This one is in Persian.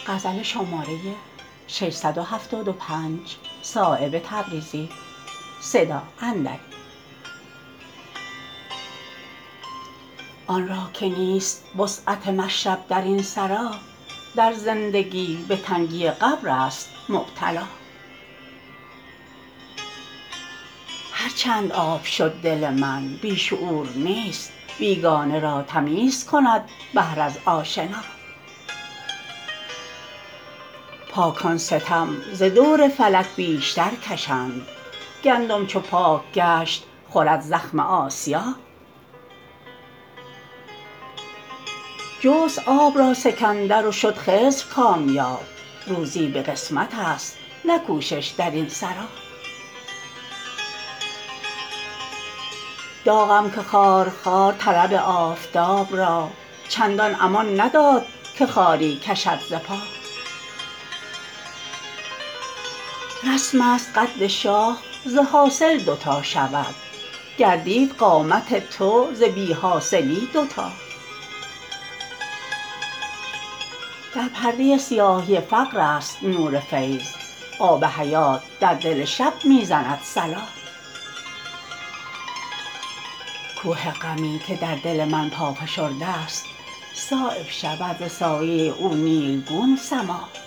آن را که نیست وسعت مشرب در این سرا در زندگی به تنگی قبرست مبتلا هر چند آب شد دل من بی شعور نیست بیگانه را تمیز کند بحر از آشنا پاکان ستم ز دور فلک بیشتر کشند گندم چو پاک گشت خورد زخم آسیا جست آب را سکندر و شد خضر کامیاب روزی به قسمت است نه کوشش در این سرا داغم که خارخار طلب آفتاب را چندان امان نداد که خاری کشد ز پا رسم است قد شاخ ز حاصل دوتا شود گردید قامت تو ز بی حاصلی دوتا در پرده سیاهی فقرست نور فیض آب حیات در دل شب می زند صلا کوه غمی که در دل من پا فشرده است صایب شود ز سایه او نیلگون سما